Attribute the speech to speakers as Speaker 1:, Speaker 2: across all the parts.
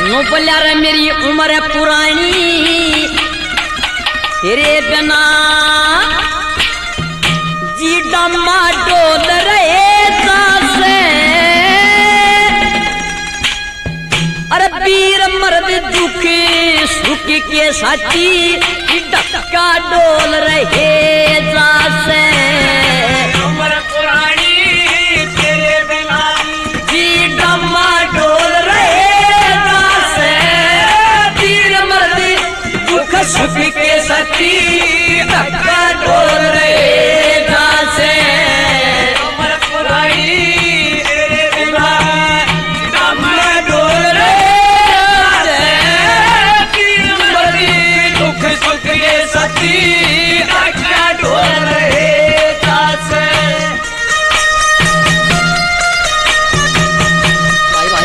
Speaker 1: No बोलिया रे मेरी उम्र पुरानी तेरे बिना जी डमा डोल रहे से। अरे वीर मर्द दुख सुख के साथी डक्का डोल रहे से।
Speaker 2: उम्र पुरानी तेरे बिना
Speaker 1: जी डमा डोल रहे से। वीर मर्द दुख सुख के साथी डक्का डोल रहे से।
Speaker 2: उम्र पुरानी तेरे बिना डमा डोल रहे से। वीर मर्द दुख सुख के साथी डक्का डोल रहे से।
Speaker 1: भाई भाई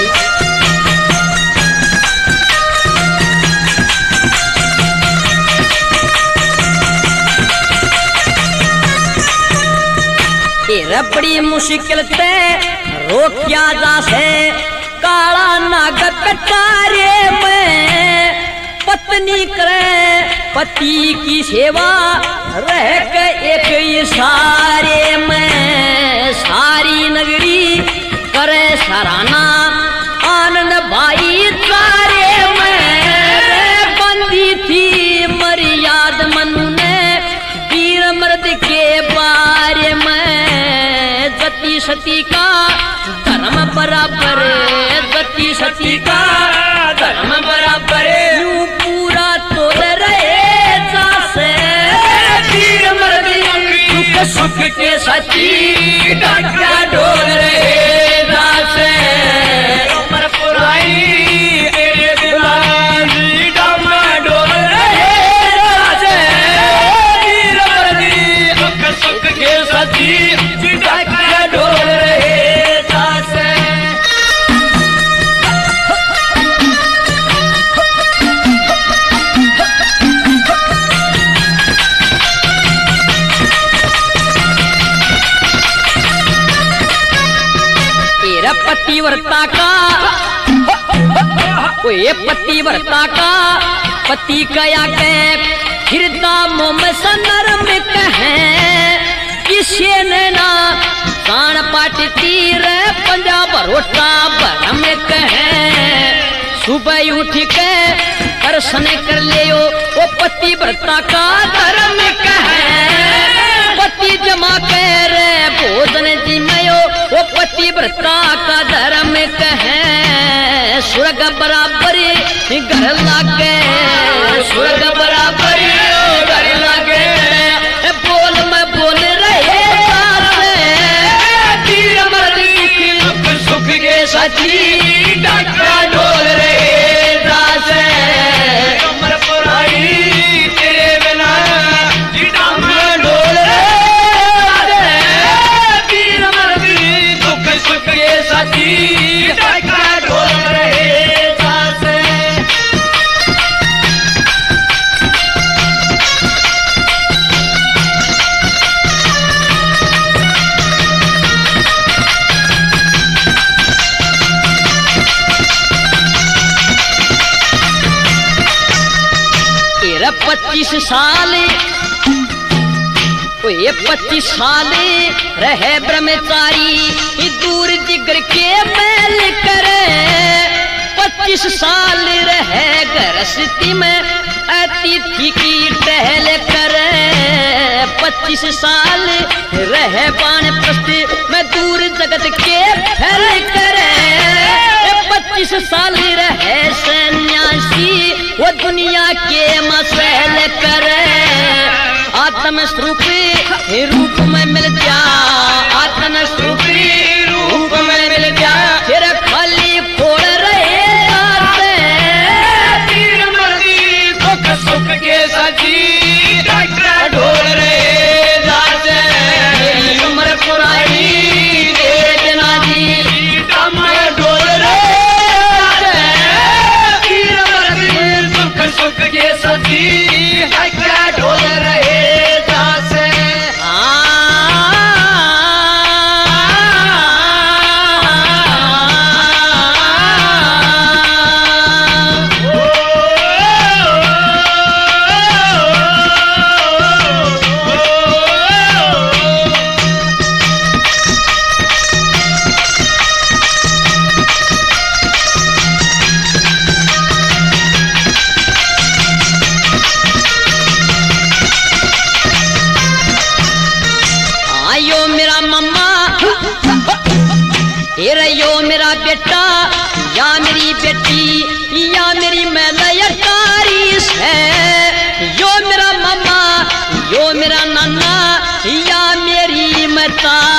Speaker 1: तेरा बड़ी मुश्किल ते रोकिया जा से। काला नाग कटारे में पत्नी करे पति की सेवा रह के एक इशारे में। सारी नगरी करे सराहना आनंद भाई तारे में। बंदी थी मर्याद मनु ने वीर मर्द के बारे में। जति सती का धर्म बराबर, जति सती का धर्म बराबर। यूं पूरा तोड़ रहे जासे। वीर मर्द दुख सुख के साथी डक्का डोल रहे जासे।
Speaker 2: उम्र पुरानी तेरे बिना डमा डोल रहे से। वीर मर्द दुख सुख के साथी डक्का डोल रहे से।
Speaker 1: तेरा पतिव्रता का कोई पतिव्रता का पति कया के हृदय मोम सनरम कहे। किसे ने ना कान पाट तीर पंजाब रोटा भरम कहे। सुबह उठ के दर्शन कर लियो वो पतिव्रता का धर्म कहे। पति जमा कर भोजन जिमयो वो पतिव्रता का धर्म कहे। स्वर्ग बराबर घर लागे, स्वर्ग बराबर घर लागे। बोल मैं बोल रहे वीर मर्द दुख सुख के साथी डक्का डोल रहे से।
Speaker 2: उम्र पुरानी तेरे बिना डमा डोल रहे से। वीर मर्द दुख सुख के साथी डक्का डोल रहे से।
Speaker 1: तेरा 25 साल ये 25 साल रहे ब्रह्मचारी दूर जिगर के मैल करे। 25 साल रहे गृहस्थी में अतिथि की टहल करे। 25 साल रहे वानप्रस्थी में दूर जगत के फैल करे। 25 साल रहे सन्यासी वो दुनिया के मसैल करे। आत्म स्वरूप रूप में मिल जा, आत्म स्वरूप रूप में मिल जा। फिर खाली फोड़ रहे
Speaker 2: वीर मर्द दुख सुख के साथी डक्का डोल रहे से।
Speaker 1: उम्र पुरानी दे बिना जी
Speaker 2: डमा
Speaker 1: बेटा या मेरी बेटी या मेरी मैया तारीस है, यो मेरा मामा यो मेरा नाना या मेरी माता।